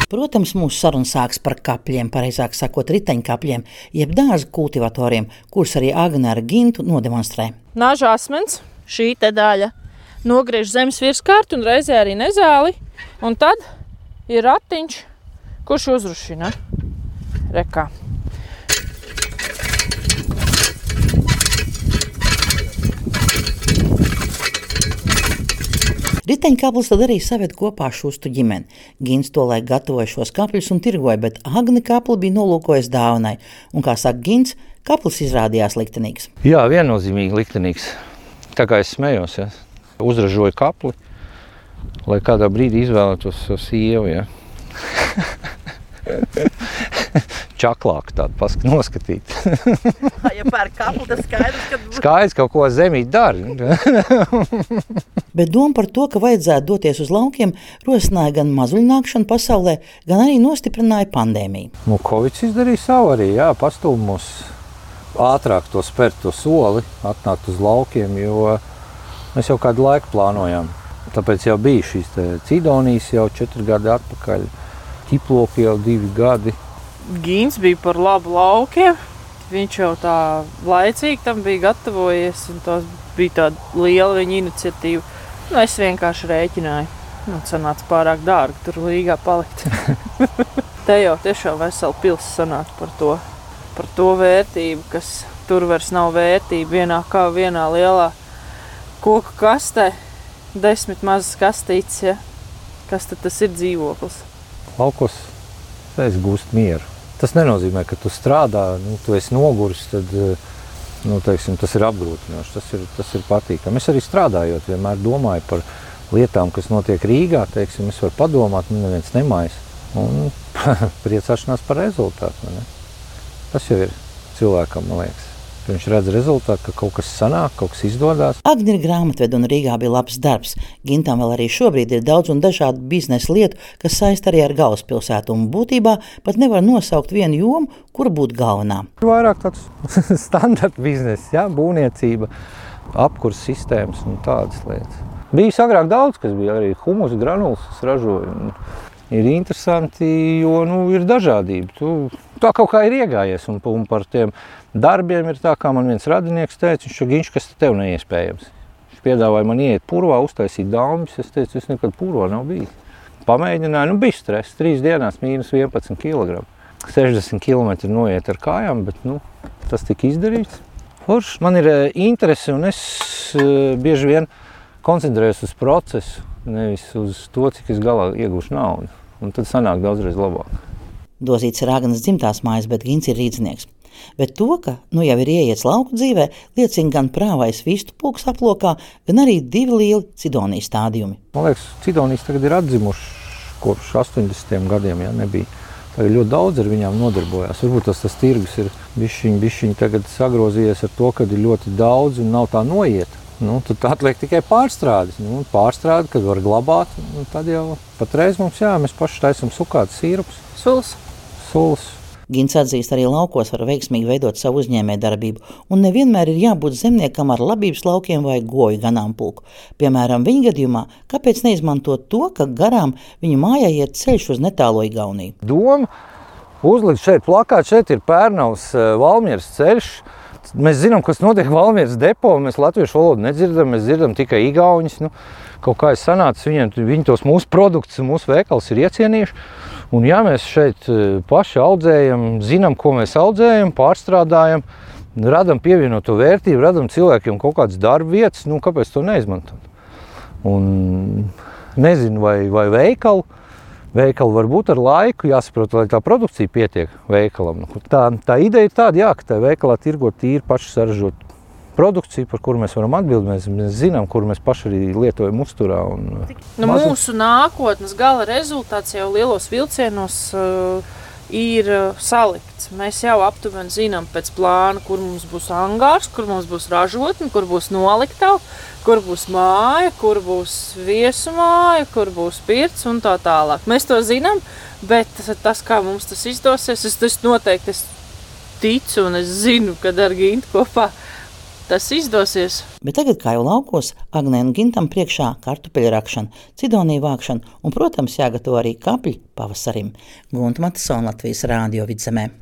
Protams, mūsu saruna sāks par kapļiem, pareizāk sakot, riteņkapļiem, jeb dārza kultivatoriem, kurus arī Agne ar Gintu nodemonstrē. Nāža asmens, šī te daļa, nogriež zemes virskārtu un reizē arī nezāli, un tad ir ratiņš, kurš uzrušina. Rekā. Riteņkaplis tad arī saved kopā šustu ģimeni. Gints tolaik gatavoja šos kapļus un tirgoja, bet Agne kapli bija nolūkojis dāvanai. Un, kā saka Gints, kaplis izrādījās liktenīgs. Jā, viennozīmīgi liktenīgs. Tā kā es smējos, ja. Uzražoju kapli, lai kādā brīdī izvēlētos sievu, ja. Čaklāk tādu noskatīt. Ja pērk kapli, tas skaidrs, ka... Skaidrs, kaut ko zemīt dara. Bet doma par to, ka vajadzētu doties uz laukiem, rosināja gan mazuļnākšanu pasaulē, gan arī nostiprināja pandēmiju. Kovids izdarīja savu arī, jā, pastūma mūs ātrāk to spērt to soli, atnākt uz laukiem, jo mēs jau kādu laiku plānojām. Tāpēc jau bija šīs cidonijas jau 4 gadi atpakaļ, ķiploki jau 2 gadi. Gints bija par labu laukiem. Viņš jau tā laicīgi tam bija gatavojies, un tas bija tāda liela viņa iniciatīva. Es vienkārši rēķināju. Sanāca pārāk dārgi tur līgā palikt. Te jau tiešām vesela pils sanāca par to vērtību, kas tur vairs nav vērtība. Vienā lielā koku kastē, 10 mazas kastītes, ja? Kas tad tas ir dzīvoklis? Laukos es gūstu mieru. Tas nenozīmē, ka tu strādā, tu esi noguris, tad, teiksim, tas ir apgrūtinoši, tas ir patīkami. Es arī strādājot, vienmēr domāju par lietām, kas notiek Rīgā, teiksim, es varu padomāt, neviens nemājas, un priecāšanās par rezultātu. Ne? Tas jau ir cilvēkam, man liekas. Viņš redz rezultātu, ka kaut kas sanāk, kaut kas izdodās. Agne ir grāmatvede un Rīgā bija labs darbs. Gintam vēl arī šobrīd ir daudz un dažādu biznesa lietu, kas saista arī ar galvaspilsētu, un būtībā pat nevar nosaukt vienu jomu, kura būtu galvenā. Vairāk tāds standarta bizness, ja? Būvniecība, apkurs sistēmas un tādas lietas. Bija agrāk daudz, kas bija arī humus, granulas, kas ražoja. Ir interesanti, jo ir dažādība. Tu tā kaut kā ir iegājies, un par tiem darbiem ir tā, kā man viens radinieks teica, Ginč, kas tev neiespējams. Viņš piedāvāja man iet purvā, uztaisīt daumbis, es teicu, es nekad purvā nav bijis. Pamēģināju, bija stress, 3 dienās mīnus 11 kg. 60 km noiet ar kājām, bet tas tika izdarīts. Forši, man ir interese, un es bieži vien koncentrējos uz procesu, nevis uz to, cik es galā iegūšu naudu. Un tad sanāk daudzreiz labāk. Dozīts ir Agnes dzimtās mājas, bet Gints ir rīdznieks. Bet to, ka jau ir ieiets lauku dzīvē, liecina gan prāvais vistu pūks aplokā, gan arī 2 lieli cidonijas stādījumi. Man liekas, cidonijas tagad ir atzimuši kopš 80. gadiem, ja nebija. Tagad ļoti daudz ar viņām nodarbojās. Varbūt tas tirgus ir bišķiņ tagad sagrozījies ar to, ka ir ļoti daudz un nav tā noiet. Tad atliek tikai pārstrādes. Pārstrādi, kad var glabāt, tad jau patreiz mums, mēs paši taisam sukātas sīrupus. Sulas. Gints atzīst, arī laukos var veiksmīgi veidot savu uzņēmējdarbību, un nevienmēr ir jābūt zemniekam ar labības laukiem vai goju ganāmpulku. Piemēram, viņa gadījumā, kāpēc neizmantot to, ka garām viņa mājā iet ceļš uz netālo Igauniju? Doma uzlikt šeit plakāt, šeit ir Pērnavas Valmieras ceļš. Mēs zinām, kas notiek Valmieras depo, mēs latviešu valodu nedzirdam, mēs dzirdam tikai igauņus. Kaut kā es sanācu, viņi tos mūsu produktus un mūsu veikals ir iecienījuši. Un mēs šeit paši audzējam, zinām, ko mēs audzējam, pārstrādājam, radam pievienoto vērtību, radam cilvēkiem kaut kādas darba vietas, kāpēc to neizmantot? Un nezinu, vai veikali var būt ar laiku, jāsaprot, lai tā produkcija pietiek veikalam. Tā ideja ir tāda, ka tā veikalā tirgot tīri paši saražot produkciju, par kuru mēs varam atbildēt. Mēs zinām, kuru mēs paši arī lietojam uzturā. Mūsu nākotnes gala rezultāts jau lielos vilcienos ir salikts. Mēs jau aptuveni zinām pēc plāna, kur mums būs angārs, kur mums būs ražotne, kur būs noliktava, kur būs māja, kur būs viesumāja, kur būs pirts un tā tālāk. Mēs to zinām, bet tas, kā mums tas izdosies, es noteikti ticu un es zinu, kad ar Gintu kopā tas izdosies. Bet tagad, kā jau laukos, Agnei un Gintam priekšā kartupeļu rakšana, cidoniju vākšana un, protams, jāgatavo arī kapļi pavasarim. Gunta Matisona, Latvijas Rādio Vidzemē.